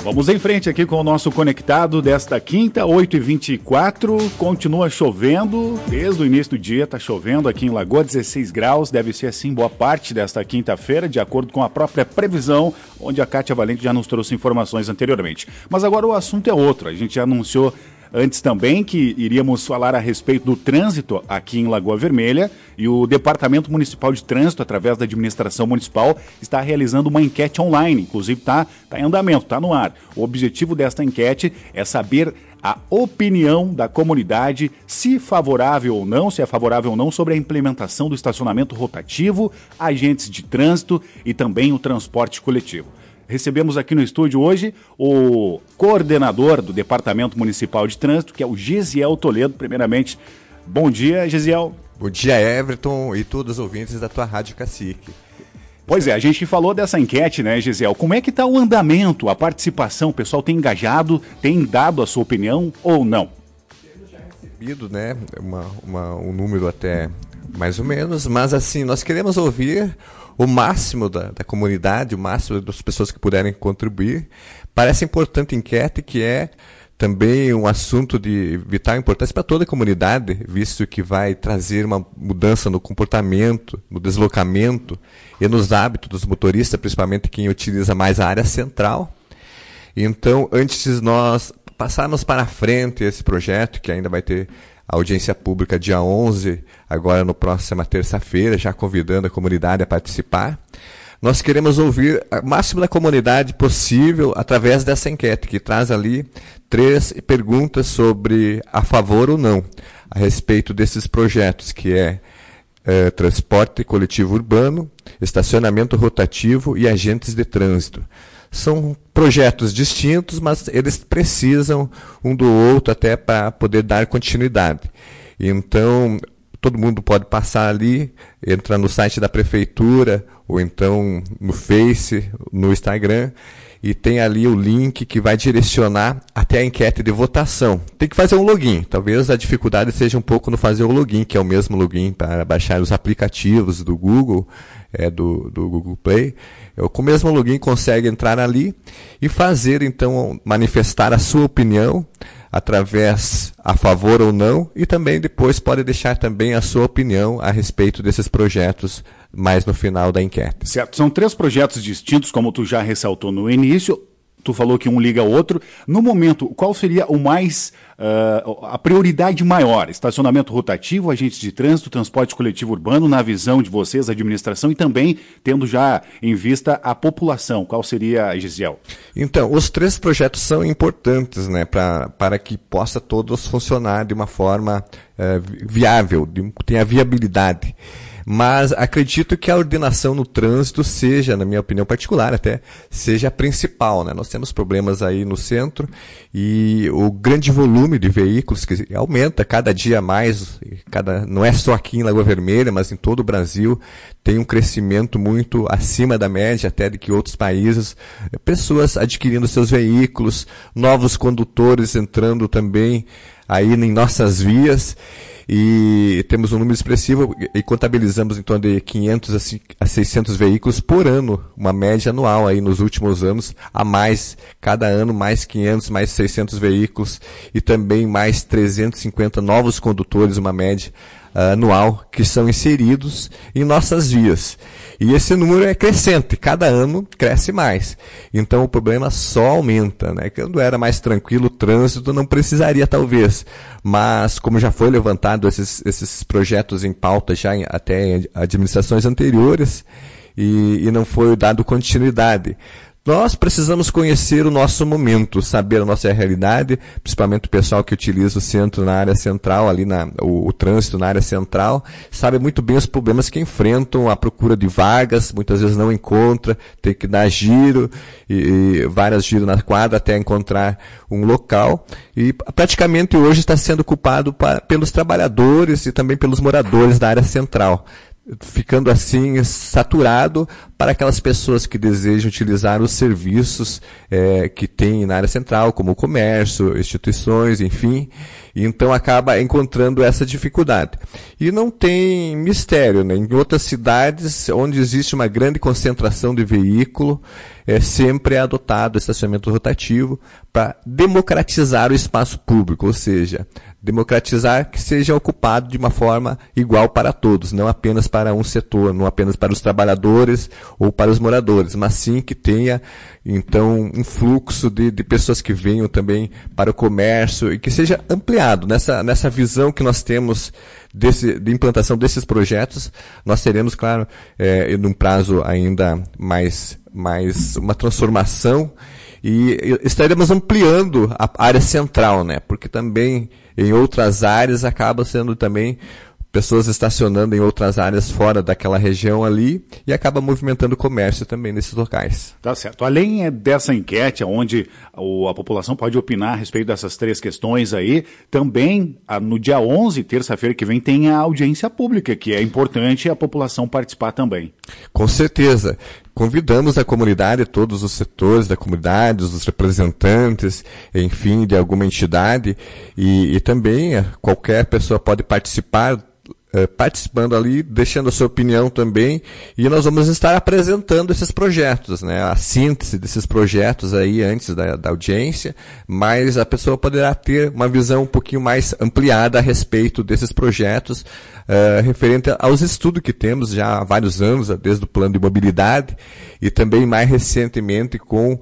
Vamos em frente aqui com o nosso conectado desta quinta, 8h24. Continua chovendo, desde o início do dia está chovendo aqui em Lagoa, 16 graus. Deve ser assim boa parte desta quinta-feira, de acordo com a própria previsão, onde a Kátia Valente já nos trouxe informações anteriormente. Mas agora o assunto é outro. A gente já anunciou antes também que iríamos falar a respeito do trânsito aqui em Lagoa Vermelha, e o Departamento Municipal de Trânsito, através da administração municipal, está realizando uma enquete online, inclusive está em andamento, está no ar. O objetivo desta enquete é saber a opinião da comunidade, se favorável ou não, se é favorável ou não, sobre a implementação do estacionamento rotativo, agentes de trânsito e também o transporte coletivo. Recebemos aqui no estúdio hoje o coordenador do Departamento Municipal de Trânsito, que é o Gesiel Toledo. Primeiramente, bom dia, Gesiel. Bom dia, Everton, e todos os ouvintes da tua Rádio Cacique. Pois é, a gente falou dessa enquete, né, Gesiel? Como é que está o andamento, a participação? O pessoal tem engajado, tem dado a sua opinião ou não? Temos já recebido, né, um número até mais ou menos, mas assim, nós queremos ouvir o máximo da comunidade, o máximo das pessoas que puderem contribuir para essa importante enquete, que é também um assunto de vital importância para toda a comunidade, visto que vai trazer uma mudança no comportamento, no deslocamento e nos hábitos dos motoristas, principalmente quem utiliza mais a área central. Então, antes de nós passarmos para frente esse projeto, que ainda vai ter audiência pública dia 11, agora no próxima terça-feira, já convidando a comunidade a participar. Nós queremos ouvir o máximo da comunidade possível através dessa enquete, que traz ali 3 perguntas sobre a favor ou não, a respeito desses projetos, que é transporte coletivo urbano, estacionamento rotativo e agentes de trânsito. São projetos distintos, mas eles precisam um do outro até para poder dar continuidade. Então, todo mundo pode passar ali, entrar no site da prefeitura, ou então no Face, no Instagram, e tem ali o link que vai direcionar até a enquete de votação. Tem que fazer um login. Talvez a dificuldade seja um pouco no fazer o login, que é o mesmo login para baixar os aplicativos do Google, do Google Play. Com o mesmo login consegue entrar ali e fazer, então, manifestar a sua opinião através a favor ou não, e também depois pode deixar também a sua opinião a respeito desses projetos mais no final da enquete. Certo, são 3 projetos distintos, como tu já ressaltou no início. Tu falou que um liga ao outro. No momento, qual seria o mais, a prioridade maior? Estacionamento rotativo, agentes de trânsito, transporte coletivo urbano, na visão de vocês, a administração, e também tendo já em vista a população. Qual seria, Gesiel? Então, os 3 projetos são importantes, né, para que possa todos funcionar de uma forma viável, tenha viabilidade. Mas acredito que a ordenação no trânsito seja, na minha opinião particular até, seja a principal, né? Nós temos problemas aí no centro e o grande volume de veículos que aumenta cada dia mais, não é só aqui em Lagoa Vermelha, mas em todo o Brasil, tem um crescimento muito acima da média até de que outros países, pessoas adquirindo seus veículos, novos condutores entrando também aí em nossas vias, e temos um número expressivo e contabilizamos em torno de 500 a 600 veículos por ano, uma média anual aí nos últimos anos, a mais, cada ano mais 500, mais 600 veículos e também mais 350 novos condutores, uma média anual, que são inseridos em nossas vias. E esse número é crescente, cada ano cresce mais. Então o problema só aumenta, né? Quando era mais tranquilo o trânsito, não precisaria talvez. Mas como já foi levantado esses projetos em pauta já até em administrações anteriores e não foi dado continuidade. Nós precisamos conhecer o nosso momento, saber a nossa realidade, principalmente o pessoal que utiliza o centro na área central, ali o trânsito na área central, sabe muito bem os problemas que enfrentam, a procura de vagas, muitas vezes não encontra, tem que dar giro, e várias giros na quadra até encontrar um local, e praticamente hoje está sendo ocupado pelos trabalhadores e também pelos moradores da área central, ficando assim saturado para aquelas pessoas que desejam utilizar os serviços que tem na área central, como o comércio, instituições, enfim. Então acaba encontrando essa dificuldade. E não tem mistério, né? Em outras cidades onde existe uma grande concentração de veículo, sempre é adotado o estacionamento rotativo para democratizar o espaço público, ou seja, democratizar que seja ocupado de uma forma igual para todos, não apenas para um setor, não apenas para os trabalhadores ou para os moradores, mas sim que tenha, então, um fluxo de pessoas que venham também para o comércio e que seja ampliado. Nessa visão que nós temos de implantação desses projetos, nós teremos, claro, num prazo ainda mais uma transformação e estaremos ampliando a área central, né? Porque também em outras áreas acaba sendo também pessoas estacionando em outras áreas fora daquela região ali e acaba movimentando o comércio também nesses locais. Tá certo. Além dessa enquete, onde a população pode opinar a respeito dessas três questões aí, também no dia 11, terça-feira que vem, tem a audiência pública, que é importante a população participar também. Com certeza. Convidamos a comunidade, todos os setores da comunidade, os representantes, enfim, de alguma entidade, e também qualquer pessoa pode participar, participando ali, deixando a sua opinião também, e nós vamos estar apresentando esses projetos, né, a síntese desses projetos aí antes da audiência, mas a pessoa poderá ter uma visão um pouquinho mais ampliada a respeito desses projetos, referente aos estudos que temos já há vários anos, desde o plano de mobilidade, e também mais recentemente com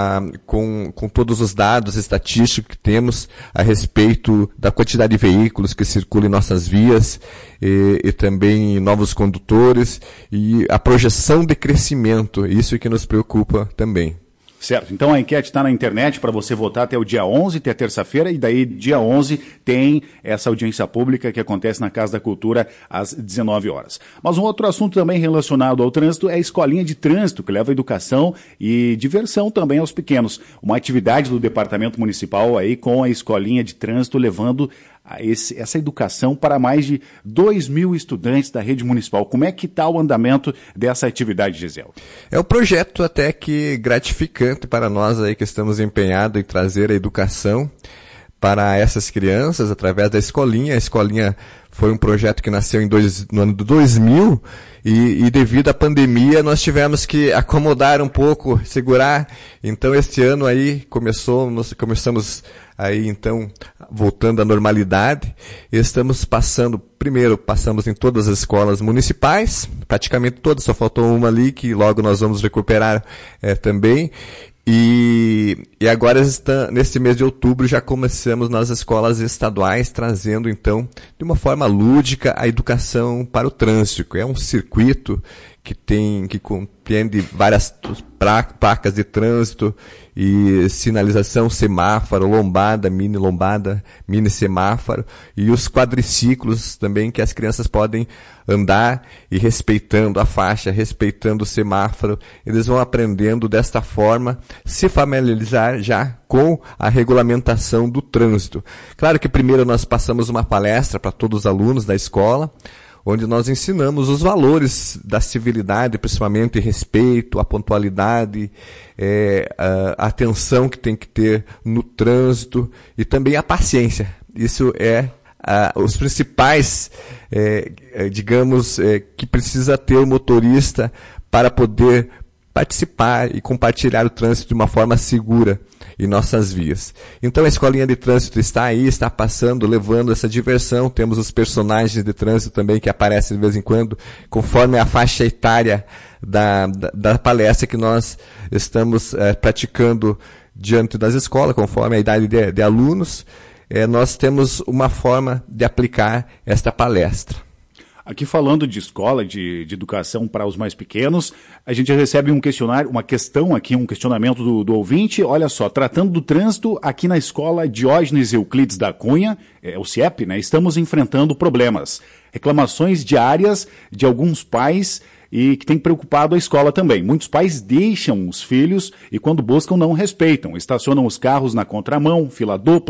todos os dados estatísticos que temos a respeito da quantidade de veículos que circulam em nossas vias, e também novos condutores, e a projeção de crescimento, isso que nos preocupa também. Certo, então a enquete está na internet para você votar até o dia 11, até terça-feira, e daí dia 11 tem essa audiência pública que acontece na Casa da Cultura às 19 horas. Mas um outro assunto também relacionado ao trânsito é a escolinha de trânsito, que leva educação e diversão também aos pequenos. Uma atividade do Departamento Municipal aí com a escolinha de trânsito levando essa educação para mais de 2.000 estudantes da rede municipal. Como é que está o andamento dessa atividade, Gisele? É um projeto até que gratificante para nós aí que estamos empenhados em trazer a educação para essas crianças através da escolinha. A escolinha foi um projeto que nasceu no ano de 2000 e devido à pandemia nós tivemos que acomodar um pouco, segurar. Então este ano aí começamos aí então voltando à normalidade. Estamos passamos em todas as escolas municipais, praticamente todas, só faltou uma ali que logo nós vamos recuperar também. E agora, nesse mês de outubro, já começamos nas escolas estaduais, trazendo, então, de uma forma lúdica, a educação para o trânsito. É um circuito que compreende várias placas de trânsito e sinalização, semáforo, lombada, mini semáforo, e os quadriciclos também que as crianças podem andar e respeitando a faixa, respeitando o semáforo. Eles vão aprendendo desta forma, se familiarizar já com a regulamentação do trânsito. Claro que primeiro nós passamos uma palestra para todos os alunos da escola, onde nós ensinamos os valores da civilidade, principalmente respeito, a pontualidade, a atenção que tem que ter no trânsito e também a paciência. Isso é os principais, que precisa ter o motorista para poder participar e compartilhar o trânsito de uma forma segura em nossas vias. Então a escolinha de trânsito está aí, está passando, levando essa diversão. Temos os personagens de trânsito também que aparecem de vez em quando, conforme a faixa etária da palestra que nós estamos praticando diante das escolas, conforme a idade de alunos. Nós temos uma forma de aplicar esta palestra. Aqui falando de escola, de educação para os mais pequenos, a gente recebe um questionamento do ouvinte. Olha só, tratando do trânsito aqui na escola Diógenes Euclides da Cunha, o CIEP, né, estamos enfrentando problemas. Reclamações diárias de alguns pais e que tem preocupado a escola também. Muitos pais deixam os filhos e quando buscam não respeitam. Estacionam os carros na contramão, fila dupla,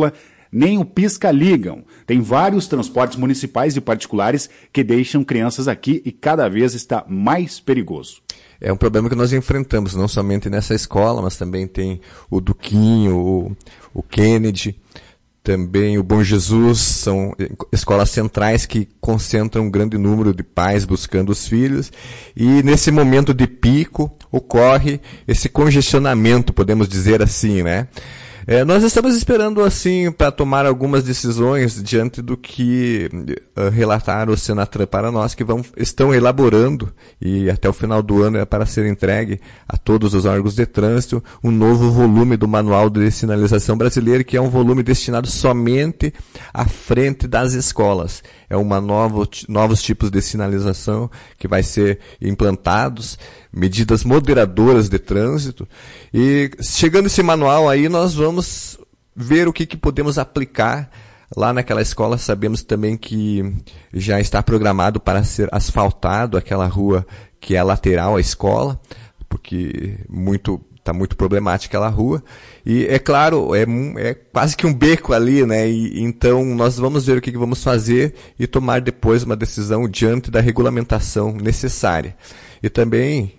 nem o pisca ligam. Tem vários transportes municipais e particulares que deixam crianças aqui e cada vez está mais perigoso. É um problema que nós enfrentamos, não somente nessa escola, mas também tem o Duquinho, o Kennedy, também o Bom Jesus, são escolas centrais que concentram um grande número de pais buscando os filhos, e nesse momento de pico ocorre esse congestionamento, podemos dizer assim, né? Nós estamos esperando, assim, para tomar algumas decisões diante do que relataram o Senatran para nós, que estão elaborando, e até o final do ano é para ser entregue a todos os órgãos de trânsito, um novo volume do Manual de Sinalização Brasileiro, que é um volume destinado somente à frente das escolas. É novos tipos de sinalização que vai ser implantados, medidas moderadoras de trânsito, e chegando esse manual aí nós vamos ver o que podemos aplicar lá naquela escola. Sabemos também que já está programado para ser asfaltado aquela rua que é lateral à escola, porque está muito problemática aquela rua, e é claro, é quase que um beco ali, né, e então nós vamos ver o que vamos fazer e tomar depois uma decisão diante da regulamentação necessária. E também,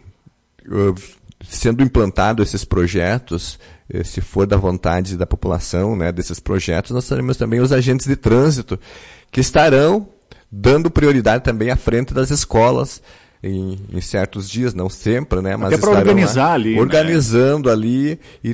sendo implantado esses projetos, se for da vontade da população, né, desses projetos, nós teremos também os agentes de trânsito, que estarão dando prioridade também à frente das escolas, em certos dias, não sempre, né? Mas até para organizar ali, organizando, né, ali e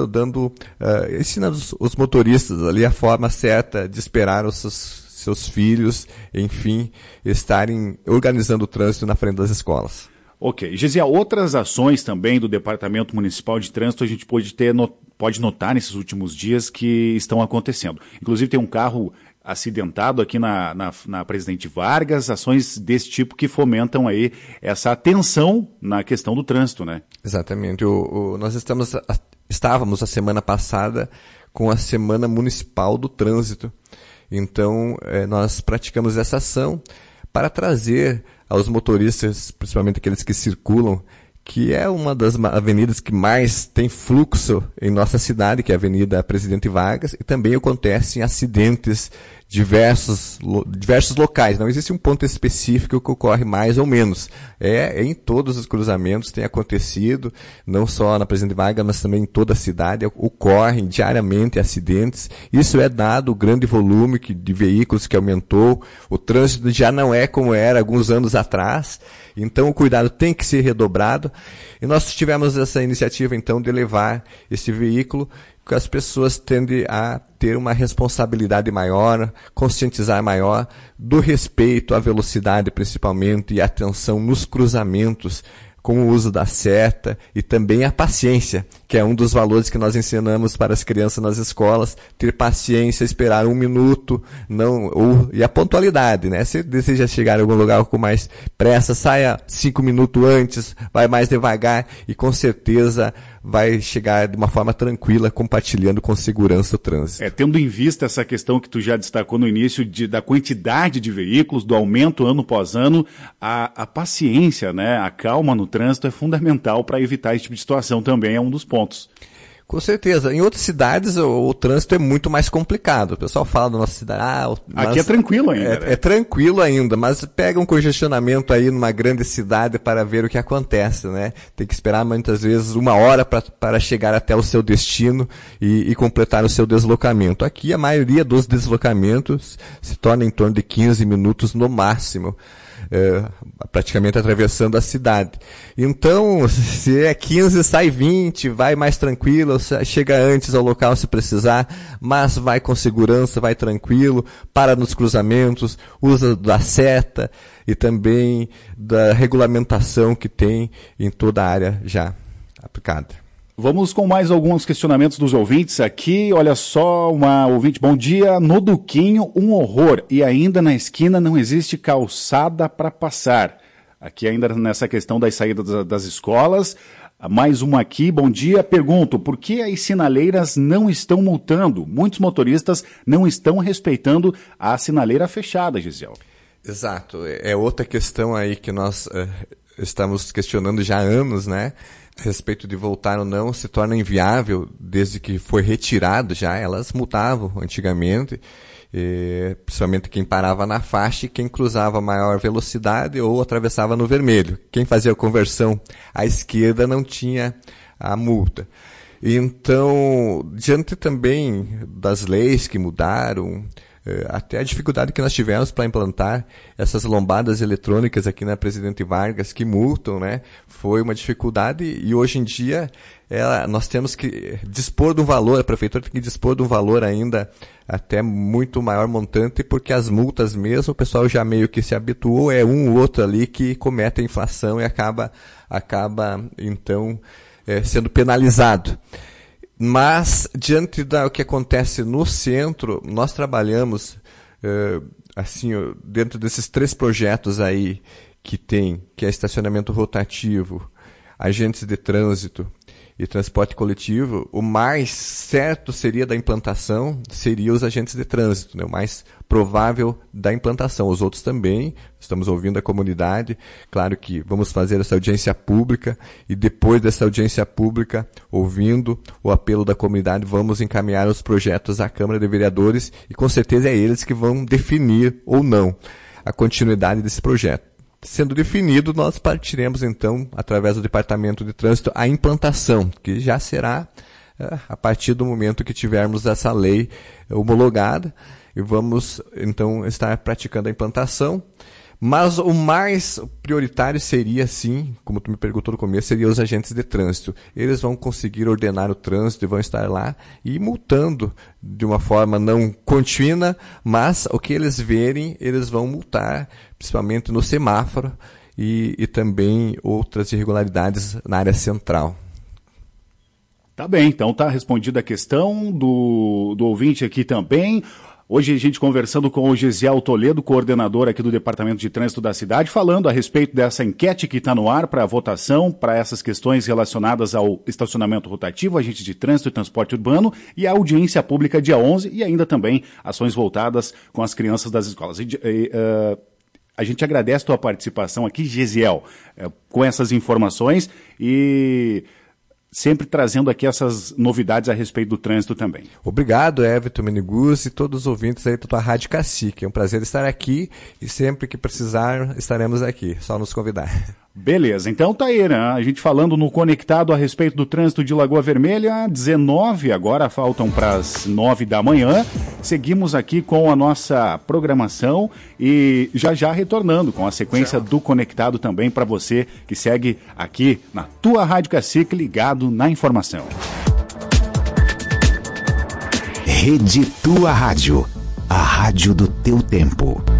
ensinando os motoristas ali a forma certa de esperar os seus filhos, enfim, estarem organizando o trânsito na frente das escolas. Ok. Gizia, outras ações também do Departamento Municipal de Trânsito a gente pode notar nesses últimos dias que estão acontecendo. Inclusive tem um carro acidentado aqui na Presidente Vargas, ações desse tipo que fomentam aí essa atenção na questão do trânsito, né? Exatamente. Nós estávamos a semana passada com a Semana Municipal do Trânsito. Então, nós praticamos essa ação para trazer aos motoristas, principalmente aqueles que circulam, que é uma das avenidas que mais tem fluxo em nossa cidade, que é a Avenida Presidente Vargas, e também acontecem acidentes diversos locais. Não existe um ponto específico que ocorre mais ou menos. Em todos os cruzamentos tem acontecido, não só na Presidente Vargas, mas também em toda a cidade, ocorrem diariamente acidentes. Isso é dado o grande volume de veículos que aumentou, o trânsito já não é como era alguns anos atrás, então o cuidado tem que ser redobrado, e nós tivemos essa iniciativa então de levar esse veículo, que as pessoas tendem a ter uma responsabilidade maior, conscientizar maior do respeito à velocidade principalmente e atenção nos cruzamentos, com o uso da seta e também a paciência, que é um dos valores que nós ensinamos para as crianças nas escolas, ter paciência, esperar 1 minuto, e a pontualidade, né? Se deseja chegar em algum lugar com mais pressa, saia 5 minutos antes, vai mais devagar e com certeza vai chegar de uma forma tranquila, compartilhando com segurança o trânsito. Tendo em vista essa questão que tu já destacou no início, da quantidade de veículos, do aumento ano após ano, a paciência, né, a calma no trânsito é fundamental para evitar esse tipo de situação também, é um dos pontos. Com certeza. Em outras cidades o trânsito é muito mais complicado. O pessoal fala da nossa cidade... Aqui é tranquilo ainda. É tranquilo ainda, mas pega um congestionamento aí numa grande cidade para ver o que acontece, né? Tem que esperar muitas vezes 1 hora para chegar até o seu destino e completar o seu deslocamento. Aqui a maioria dos deslocamentos se torna em torno de 15 minutos no máximo. Praticamente atravessando a cidade. Então, se é 15, sai 20, vai mais tranquilo, chega antes ao local se precisar, mas vai com segurança, vai tranquilo, para nos cruzamentos, usa da seta e também da regulamentação que tem em toda a área já aplicada. Vamos com mais alguns questionamentos dos ouvintes aqui. Olha só, uma ouvinte, bom dia. No Duquinho, um horror. E ainda na esquina não existe calçada para passar. Aqui ainda nessa questão das saídas das escolas. Mais uma aqui, bom dia. Pergunto, por que as sinaleiras não estão multando? Muitos motoristas não estão respeitando a sinaleira fechada, Gisele. Exato. É outra questão aí que nós estamos questionando já há anos, né? a respeito de voltar ou não se torna inviável desde que foi retirado já. Elas multavam antigamente, principalmente quem parava na faixa e quem cruzava a maior velocidade ou atravessava no vermelho. Quem fazia a conversão à esquerda não tinha a multa. Então, diante também das leis que mudaram, até a dificuldade que nós tivemos para implantar essas lombadas eletrônicas aqui na Presidente Vargas, que multam, né? Foi uma dificuldade e hoje em dia nós temos que dispor de um valor, a Prefeitura tem que dispor de um valor ainda até muito maior montante, porque as multas mesmo, o pessoal já meio que se habituou, é um ou outro ali que comete a inflação e acaba então, sendo penalizado. Mas, diante do que acontece no centro, nós trabalhamos, dentro desses 3 projetos aí que é estacionamento rotativo, agentes de trânsito e transporte coletivo. O mais certo seria da implantação, seria os agentes de trânsito, né? O mais provável da implantação. Os outros também, estamos ouvindo a comunidade. Claro que vamos fazer essa audiência pública e depois dessa audiência pública, ouvindo o apelo da comunidade, vamos encaminhar os projetos à Câmara de Vereadores e com certeza é eles que vão definir ou não a continuidade desse projeto. Sendo definido, nós partiremos então, através do Departamento de Trânsito, a implantação, que já será a partir do momento que tivermos essa lei homologada, e vamos então estar praticando a implantação. Mas o mais prioritário seria, sim, como tu me perguntou no começo, seria os agentes de trânsito. Eles vão conseguir ordenar o trânsito e vão estar lá e multando de uma forma não contínua, mas o que eles verem, eles vão multar, principalmente no semáforo e também outras irregularidades na área central. Tá bem, então tá respondida a questão do ouvinte aqui também. Hoje a gente conversando com o Gesiel Toledo, coordenador aqui do Departamento de Trânsito da cidade, falando a respeito dessa enquete que está no ar para a votação, para essas questões relacionadas ao estacionamento rotativo, agentes de trânsito e transporte urbano e a audiência pública dia 11 e ainda também ações voltadas com as crianças das escolas. A gente agradece a tua participação aqui, Gesiel, com essas informações e sempre trazendo aqui essas novidades a respeito do trânsito também. Obrigado, Everton Meneguzzi e todos os ouvintes aí da tua Rádio Cacique. É um prazer estar aqui e sempre que precisar estaremos aqui, só nos convidar. Beleza, então tá aí, né? A gente falando no Conectado a respeito do trânsito de Lagoa Vermelha, 19, agora faltam para as 9 da manhã. Seguimos aqui com a nossa programação e já retornando com a sequência do Conectado também para você que segue aqui na tua Rádio Cacique, ligado na informação. Rede Tua Rádio, a rádio do teu tempo.